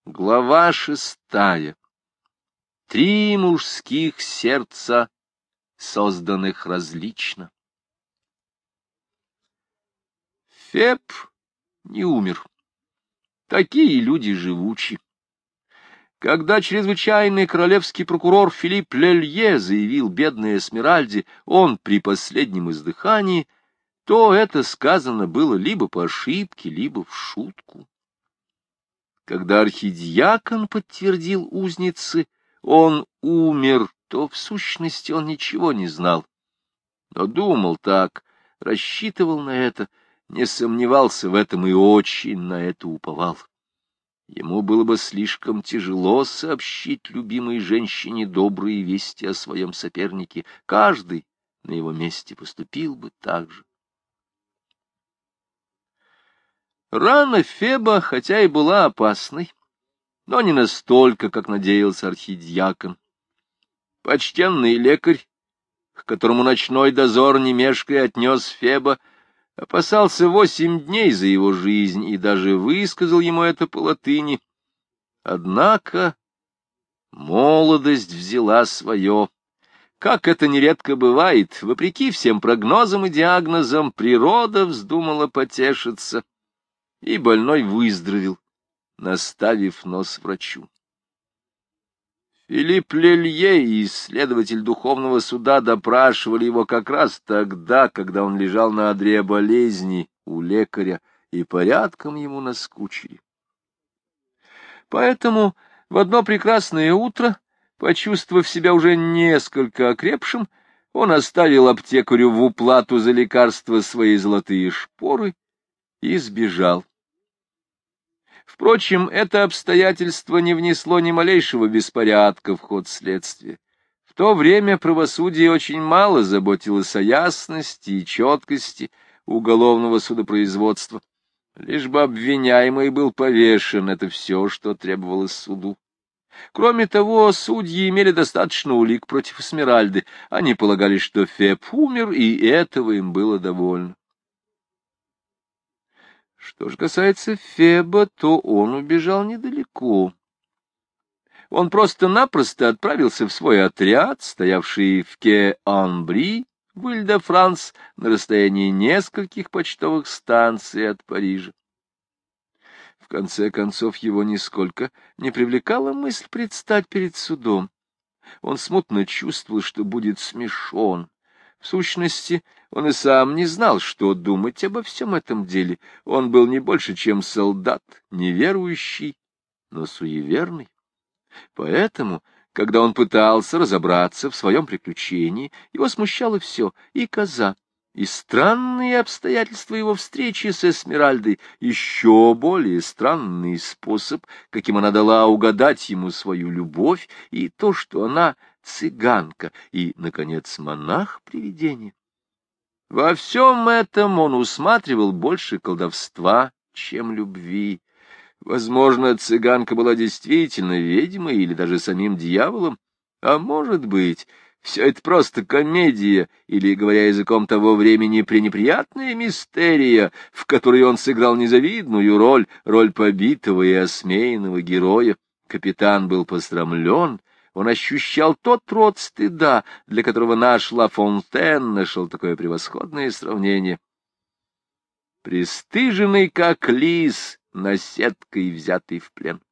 Глава 6. 3 мужских сердца, созданных различно. Феб не умер. Такие люди живучи. Когда чрезвычайный королевский прокурор Филипп Лелье заявил бедной Эсмеральде, он при последнем издыхании, то это сказано было либо по ошибке, либо в шутку. Когда архидиакон подтвердил узнице, он умер, то в сущности он ничего не знал. Но думал так, рассчитывал на это, не сомневался в этом и очень на это уповал. Ему было бы слишком тяжело сообщить любимой женщине добрые вести о своем сопернике. Каждый на его месте поступил бы так же. Рана Феба, хотя и была опасной, но не настолько, как надеялся архидиакон. Почтенный лекарь, к которому ночной дозор не мешкая отнес Феба, опасался 8 дней за его жизнь и даже высказал ему это по латыни. Однако молодость взяла свое. Как это нередко бывает, вопреки всем прогнозам и диагнозам, природа вздумала потешиться, и больной выздоровел, наставив нос врачу. Филипп Лелье и следователь духовного суда допрашивали его как раз тогда, когда он лежал на одре болезни у лекаря, и порядком ему наскучили. Поэтому в одно прекрасное утро, почувствовав себя уже несколько окрепшим, он оставил аптекарю в уплату за лекарство свои золотые шпоры и сбежал. Впрочем, это обстоятельство не внесло ни малейшего беспорядка в ход следствия. В то время правосудие очень мало заботилось о ясности и четкости уголовного судопроизводства. Лишь бы обвиняемый был повешен, это все, что требовалось суду. Кроме того, судьи имели достаточно улик против Эсмеральды. Они полагали, что Феб умер, и этого им было довольно. Что же касается Феба, то он убежал недалеко. Он просто-напросто отправился в свой отряд, стоявший в Ке-Анбри, в Иль-де-Франс, на расстоянии нескольких почтовых станций от Парижа. В конце концов, его нисколько не привлекала мысль предстать перед судом. Он смутно чувствовал, что будет смешон. В сущности, он и сам не знал, что думать обо всем этом деле. Он был не больше, чем солдат, неверующий, но суеверный. Поэтому, когда он пытался разобраться в своем приключении, его смущало все — и коза, и странные обстоятельства его встречи с Эсмеральдой, еще более странный способ, каким она дала угадать ему свою любовь, и то, что она цыганка и, наконец, монах-привидение. Во всем этом он усматривал больше колдовства, чем любви. Возможно, цыганка была действительно ведьмой или даже самим дьяволом, а может быть, все это просто комедия, или, говоря языком того времени, пренеприятная мистерия, в которой он сыграл незавидную роль побитого и осмеянного героя. Капитан был посрамлен, он ощущал тот род стыда, для которого наш Ла Фонтен нашел такое превосходное сравнение. Пристыженный, как лис, наседкой взятый в плен.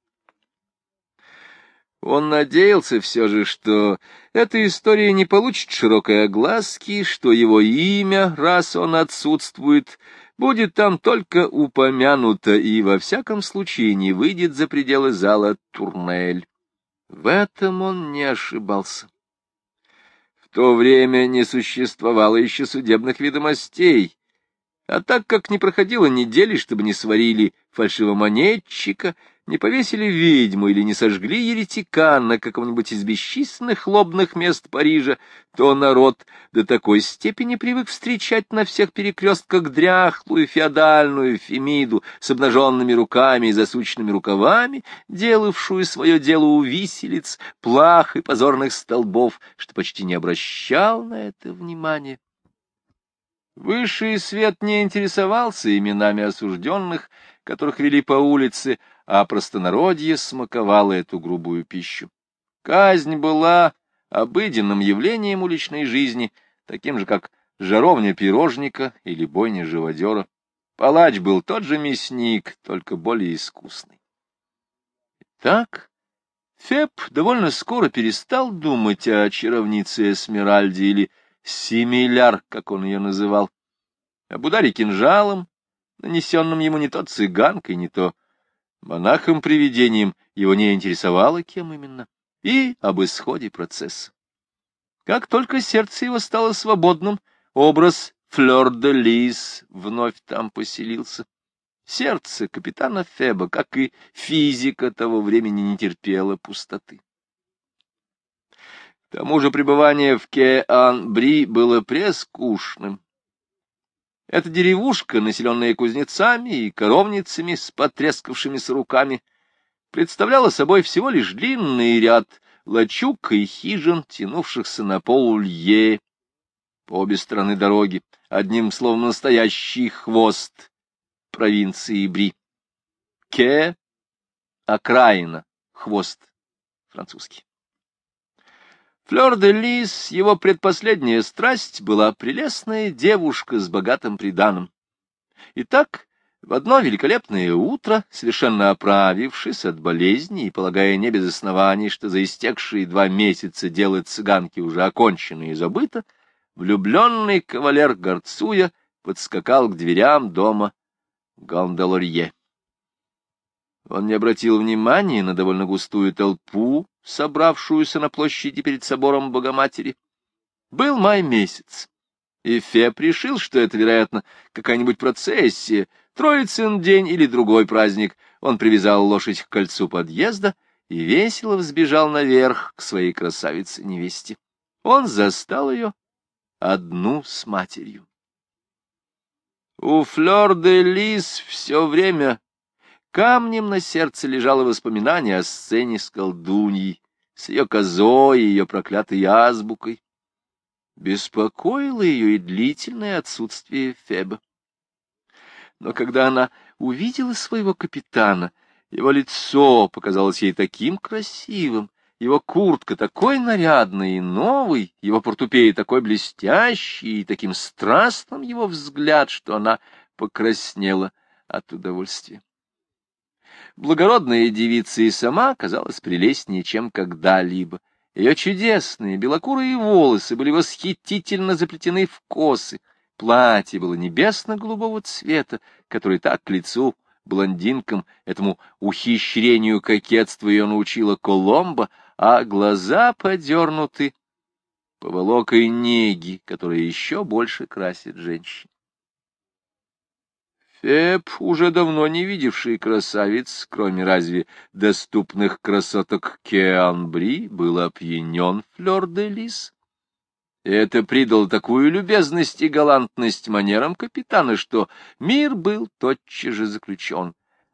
Он надеялся все же, что эта история не получит широкой огласки, что его имя, раз он отсутствует, будет там только упомянуто и, во всяком случае, не выйдет за пределы зала Турнель. В этом он не ошибался. В то время не существовало еще судебных ведомостей, а так как не проходило недели, чтобы не сварили фальшивомонетчика, не повесили ведьму или не сожгли еретика на каком-нибудь из бесчисленных лобных мест Парижа, то народ до такой степени привык встречать на всех перекрестках дряхлую феодальную Фемиду с обнаженными руками и засученными рукавами, делавшую свое дело у виселиц, плах и позорных столбов, что почти не обращал на это внимания. Высший свет не интересовался именами осужденных, которых вели по улице, а простонародье смаковало эту грубую пищу. Казнь была обыденным явлением уличной жизни, таким же, как жаровня пирожника или бойня живодера. Палач был тот же мясник, только более искусный. Так Феб довольно скоро перестал думать о чаровнице Эсмеральде или Симиляр, как он ее называл, об ударе кинжалом, нанесенном ему не то цыганкой, не то монахом-привидением, его не интересовало, кем именно, и об исходе процесса. Как только сердце его стало свободным, образ Флёр-де-Лис вновь там поселился. Сердце капитана Феба, как и физика того времени, не терпело пустоты. К тому же пребывание в Ке-Ан-Бри было прескучным. Эта деревушка, населенная кузнецами и коровницами с потрескавшимися руками, представляла собой всего лишь длинный ряд лачуг и хижин, тянувшихся на полулье по обе стороны дороги, одним словом настоящий хвост провинции Бри. Ке — окраина, хвост французский. Флёр-де-Лис, его предпоследняя страсть, была прелестная девушка с богатым приданым. Итак, в одно великолепное утро, совершенно оправившись от болезни и полагая не без оснований, что за истекшие 2 месяца дело цыганки уже окончено и забыто, влюбленный кавалер, горцуя, подскакал к дверям дома Ганделорье. Он не обратил внимания на довольно густую толпу, собравшуюся на площади перед собором Богоматери. Был май месяц, и Феб решил, что это, вероятно, какая-нибудь процессия, Троицын день или другой праздник. Он привязал лошадь к кольцу подъезда и весело взбежал наверх к своей красавице-невесте. Он застал ее одну с матерью. У Флёр-де-Лис все время камнем на сердце лежало воспоминание о сцене с колдуньей, с ее козой и ее проклятой азбукой. Беспокоило ее и длительное отсутствие Феба. Но когда она увидела своего капитана, его лицо показалось ей таким красивым, его куртка такой нарядной и новой, его портупея такой блестящий, и таким страстным его взгляд, что она покраснела от удовольствия. Благородная девица и сама казалась прелестнее, чем когда-либо. Ее чудесные белокурые волосы были восхитительно заплетены в косы. Платье было небесно-голубого цвета, который так к лицу блондинкам, этому ухищрению кокетства ее научила Коломбо, а глаза подернуты поволокой неги, которая еще больше красит женщин. Феб, уже давно не видевший красавиц, кроме разве доступных красоток Ке-Ан-Бри, был опьянен Флёр-де-Лис. Это придало такую любезность и галантность манерам капитана, что мир был тотчас же заключен.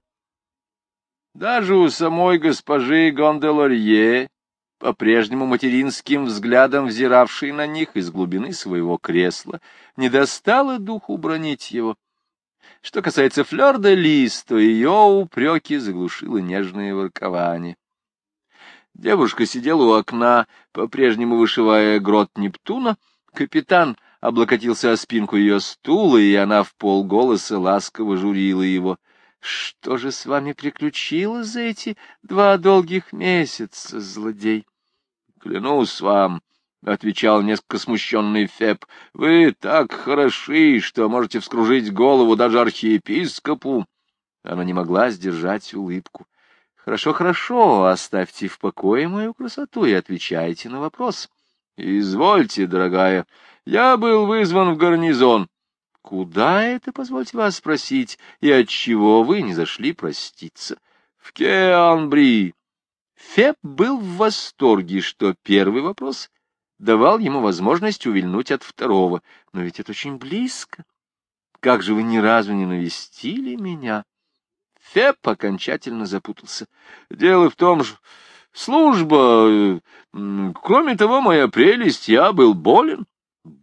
Даже у самой госпожи Ганделорье, по-прежнему материнским взглядом взиравшей на них из глубины своего кресла, не достало духу бранить его. Что касается Флёр-де-Лис, то ее упреки заглушило нежное воркование. Девушка сидела у окна, по-прежнему вышивая грот Нептуна. Капитан облокотился о спинку ее стула, и она вполголоса ласково журила его. — Что же с вами приключилось за эти 2 долгих месяца, злодей? — Клянусь вам, — отвечал несколько смущенный Феб, — вы так хороши, что можете вскружить голову даже архиепископу. Она не могла сдержать улыбку. — Хорошо, хорошо, оставьте в покое мою красоту и отвечайте на вопрос. — Извольте, дорогая, я был вызван в гарнизон. — Куда это, позвольте вас спросить, и отчего вы не зашли проститься? — В Ке-Ан-Бри. Феб был в восторге, что первый вопрос давал ему возможность увильнуть от второго. Но ведь это очень близко. Как же вы ни разу не навестили меня? Феб окончательно запутался. Дело в том, что служба... Кроме того, моя прелесть, я был болен.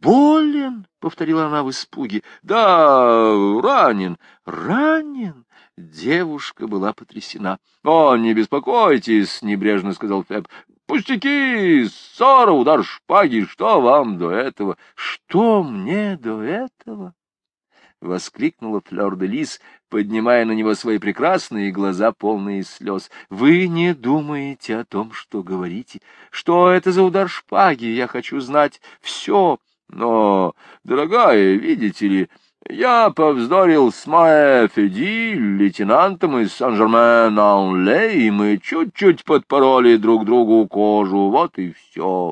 Болен? — повторила она в испуге. — Да, ранен. Ранен? Девушка была потрясена. — О, не беспокойтесь, — небрежно сказал Феб. — Пустяки, ссора, удар шпаги, что вам до этого? — Что мне до этого? — воскликнула Флёр-де-Лис, поднимая на него свои прекрасные глаза, полные слез. — Вы не думаете о том, что говорите? Что это за удар шпаги? Я хочу знать все. Но, дорогая, видите ли, я повздорил с Маэ Феди, лейтенантом из Сан-Жермен-ан-Ле, и мы чуть-чуть подпороли друг другу кожу, вот и все.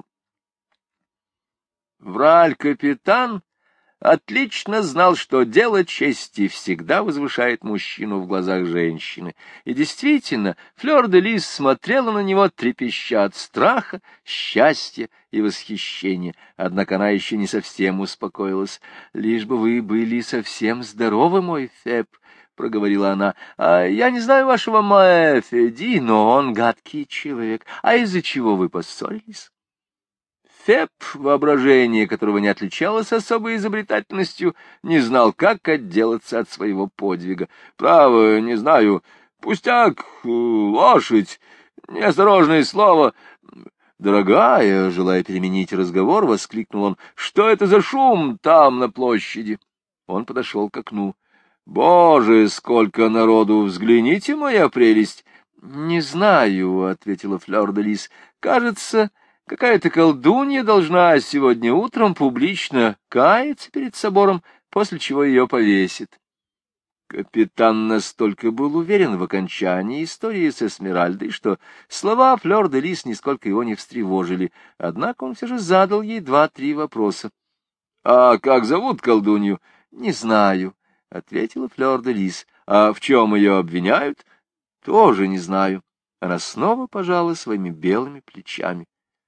Враль-капитан отлично знал, что дело чести всегда возвышает мужчину в глазах женщины. И действительно, Флёр-де-Лис смотрела на него, трепеща от страха, счастья и восхищения. Однако она еще не совсем успокоилась. — Лишь бы вы были совсем здоровы, мой Феб, — проговорила она. — Я не знаю вашего Маэ Феди, но он гадкий человек. А из-за чего вы поссорились? Феб, воображение которого не отличалось особой изобретательностью, не знал, как отделаться от своего подвига. Право, не знаю, пустяк, лошадь, неосторожное слово. Дорогая, желая переменить разговор, воскликнул он, что это за шум там на площади? Он подошел к окну. Боже, сколько народу! Взгляните, моя прелесть! Не знаю, — ответила Флёр-де-Лис. Кажется, какая-то колдунья должна сегодня утром публично каяться перед собором, после чего ее повесит. Капитан настолько был уверен в окончании истории с Эсмеральдой, что слова Флёр-де-Лис нисколько его не встревожили, однако он все же задал ей 2-3 вопроса. — А как зовут колдунью? — Не знаю, — ответила Флёр-де-Лис. — А в чем ее обвиняют? — Тоже не знаю. Она снова пожала своими белыми плечами.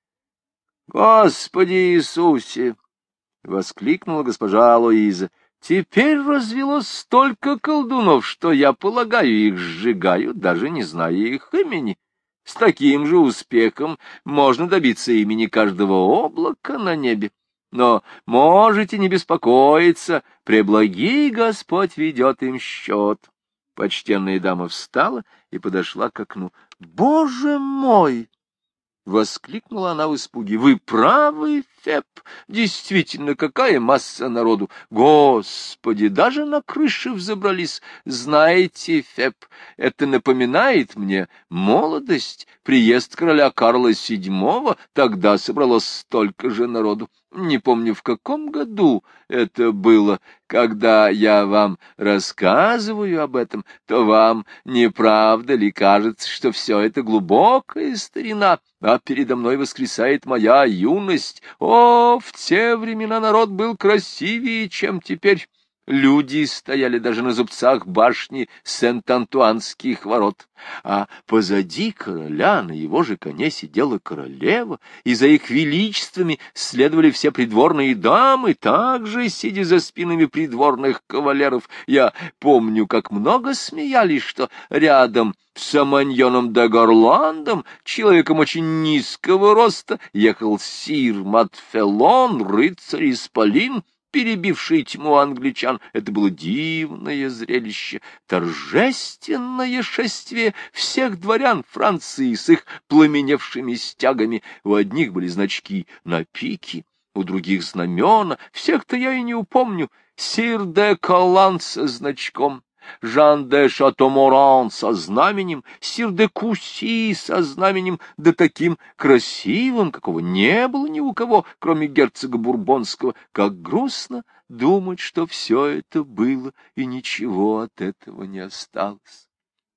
«Господи Иисусе!» — воскликнула госпожа Луиза. «Теперь развелось столько колдунов, что, я полагаю, их сжигают, даже не зная их имени. С таким же успехом можно добиться имени каждого облака на небе. Но можете не беспокоиться, преблагий Господь ведет им счет». Почтенная дама встала и подошла к окну. «Боже мой!» — воскликнула она в испуге. — Вы правы, Феб. Действительно, какая масса народу! Господи, даже на крыше взобрались. Знаете, Феб, это напоминает мне молодость, приезд короля Карла VII. Тогда собралось столько же народу. Не помню, в каком году это было. Когда я вам рассказываю об этом, то вам не правда ли кажется, что все это глубокая старина, а передо мной воскресает моя юность? О, в те времена народ был красивее, чем теперь. Люди стояли даже на зубцах башни Сент-Антуанских ворот, а позади короля на его же коне сидела королева, и за их величествами следовали все придворные дамы, также сидя за спинами придворных кавалеров. Я помню, как много смеялись, что рядом с Аманьоном де Горландом, человеком очень низкого роста, ехал сир Матфелон, рыцарь исполин, перебивший тьму англичан. Это было дивное зрелище, торжественное шествие всех дворян Франции с их пламеневшими стягами. У одних были значки на пике, у других знамена, всех-то я и не упомню. Сир де Калан со значком, Жан де Шатоморан со знаменем, сир де Куси со знаменем, да таким красивым, какого не было ни у кого, кроме герцога Бурбонского. Как грустно думать, что все это было, и ничего от этого не осталось.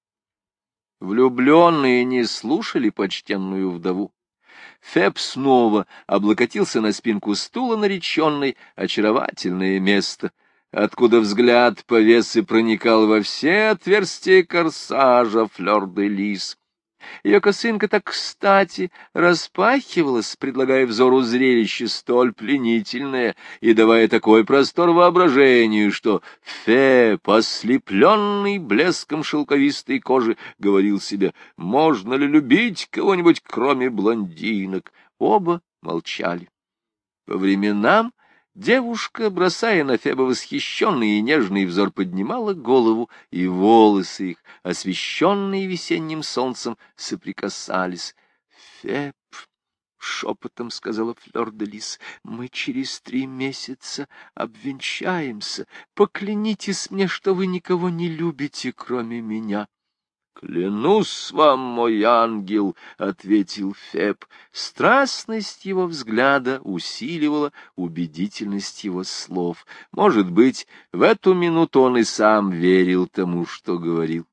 Влюбленные не слушали почтенную вдову. Феб снова облокотился на спинку стула нареченной, очаровательное место, откуда взгляд повесы проникал во все отверстия корсажа Флёр-де-Лис. Ее косынка так кстати распахивалась, предлагая взору зрелище столь пленительное и давая такой простор воображению, что Феб, ослепленный блеском шелковистой кожи, говорил себе: можно ли любить кого-нибудь, кроме блондинок? Оба молчали. По временам Девушка, бросая на Феба восхищенный и нежный взор, поднимала голову, и волосы их, освещенные весенним солнцем, соприкасались. — Феб, — шепотом сказала Флёр-де-Лис, — мы через 3 месяца обвенчаемся. Поклянитесь мне, что вы никого не любите, кроме меня. — Клянусь вам, мой ангел, — ответил Феб. Страстность его взгляда усиливала убедительность его слов. Может быть, в эту минуту он и сам верил тому, что говорил.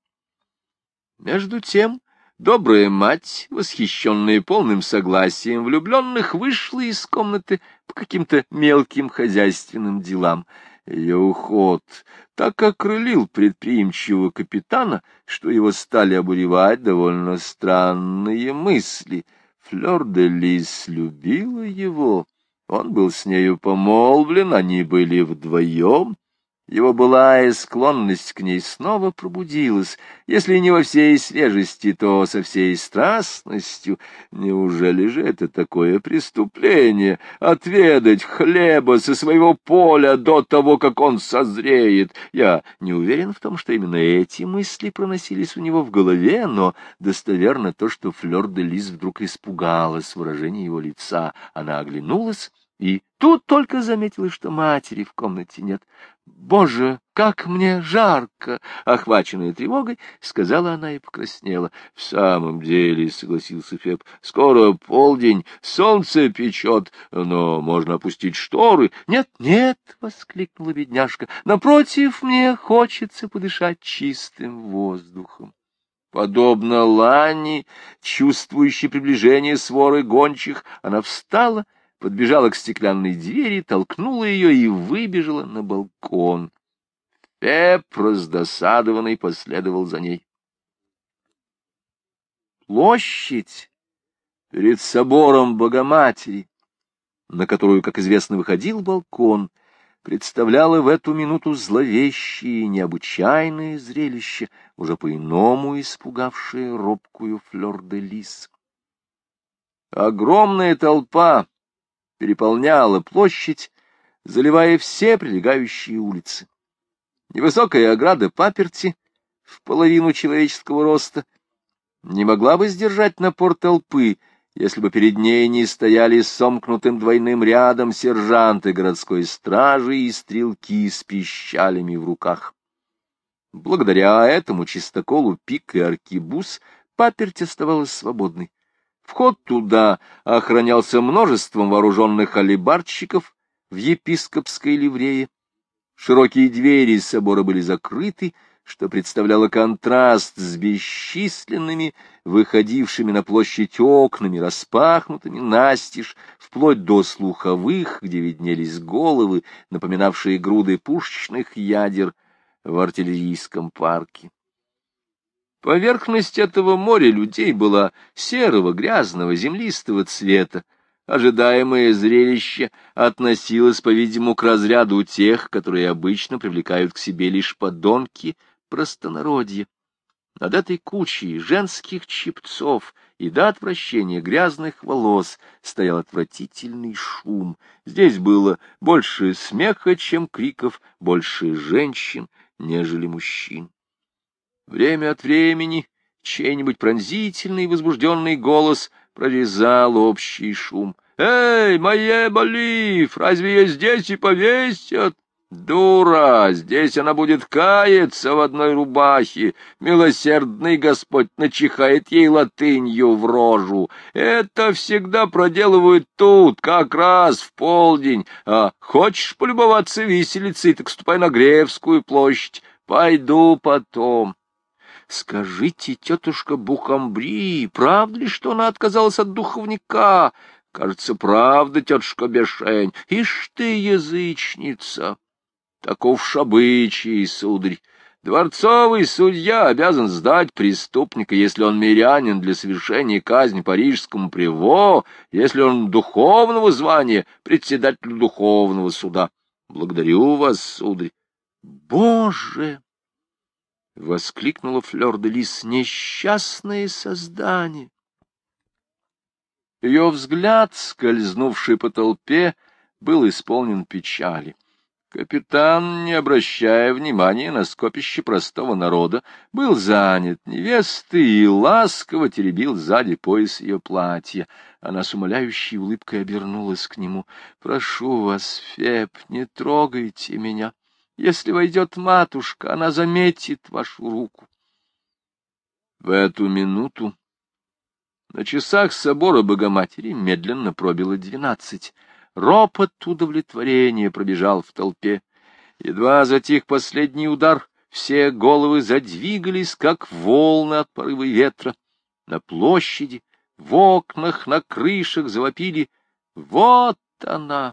Между тем добрая мать, восхищенная полным согласием влюбленных, вышла из комнаты по каким-то мелким хозяйственным делам. Ее уход так окрылил предприимчивого капитана, что его стали обуревать довольно странные мысли. Флёр-де-Лис любила его, он был с нею помолвлен, они были вдвоем. Его былая склонность к ней снова пробудилась, если не во всей свежести, то со всей страстностью. Неужели же это такое преступление — отведать хлеба со своего поля до того, как он созреет? Я не уверен в том, что именно эти мысли проносились у него в голове, но достоверно то, что Флёр-де-Лис вдруг испугалась выражения его лица. Она оглянулась и тут только заметила, что матери в комнате нет. «Боже, как мне жарко!» — охваченная тревогой, сказала она и покраснела. «В самом деле, — согласился Феб, — скоро полдень, солнце печет, но можно опустить шторы». «Нет, нет!» — воскликнула бедняжка. «Напротив, мне хочется подышать чистым воздухом». Подобно Лане, чувствующей приближение своры гончих, она встала, подбежала к стеклянной двери, толкнула ее и выбежала на балкон. Феб, раздосадованный, последовал за ней. Площадь перед собором Богоматери, на которую, как известно, выходил балкон, представляла в эту минуту зловещее и необычайное зрелище, уже по-иному испугавшее робкую Флёр-де-Лис. Огромная толпа переполняла площадь, заливая все прилегающие улицы. Невысокая ограда паперти в половину человеческого роста не могла бы сдержать напор толпы, если бы перед ней не стояли сомкнутым двойным рядом сержанты городской стражи и стрелки с пищалями в руках. Благодаря этому чистоколу пик и аркебуз паперть оставалась свободной. Вход туда охранялся множеством вооруженных алебардщиков в епископской ливрее. Широкие двери собора были закрыты, что представляло контраст с бесчисленными, выходившими на площадь окнами, распахнутыми настежь, вплоть до слуховых, где виднелись головы, напоминавшие груды пушечных ядер в артиллерийском парке. Поверхность этого моря людей была серого, грязного, землистого цвета. Ожидаемое зрелище относилось, по-видимому, к разряду тех, которые обычно привлекают к себе лишь подонки простонародья. Над этой кучей женских чепцов и до отвращения грязных волос стоял отвратительный шум. Здесь было больше смеха, чем криков, больше женщин, нежели мужчин. Время от времени чей-нибудь пронзительный и возбужденный голос прорезал общий шум. «Эй, мое болив, разве ее здесь и повесят?» «Дура! Здесь она будет каяться в одной рубахе. Милосердный Господь начихает ей латынью в рожу. Это всегда проделывают тут, как раз в полдень. А хочешь полюбоваться виселицей, так ступай на Гревскую площадь. Пойду потом». «Скажите, тетушка Бухамбри, правда ли, что она отказалась от духовника?» «Кажется, правда, тетушка Бешень. Ишь ты, язычница!» «Таков шабычий, сударь. Дворцовый судья обязан сдать преступника, если он мирянин, для совершения казни парижскому приво, если он духовного звания, председателю духовного суда. Благодарю вас, сударь». «Боже!» — воскликнула Флёр-де-Лис, — «несчастное создание!» Ее взгляд, скользнувший по толпе, был исполнен печали. Капитан, не обращая внимания на скопище простого народа, был занят невестой и ласково теребил сзади пояс ее платья. Она с умоляющей улыбкой обернулась к нему. — Прошу вас, Феб, не трогайте меня. Если войдет матушка, она заметит вашу руку. В эту минуту на часах собора Богоматери медленно пробило 12. Ропот удовлетворения пробежал в толпе. Едва затих последний удар, все головы задвигались, как волны от порыва ветра. На площади, в окнах, на крышах завопили: «Вот она!»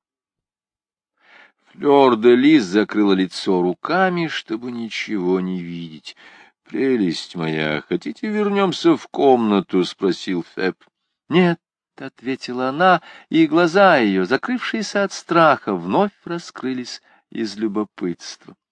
Флёр-де-Лис закрыла лицо руками, чтобы ничего не видеть. — Прелесть моя, хотите вернемся в комнату? — спросил Феб. — Нет, — ответила она, и глаза ее, закрывшиеся от страха, вновь раскрылись из любопытства.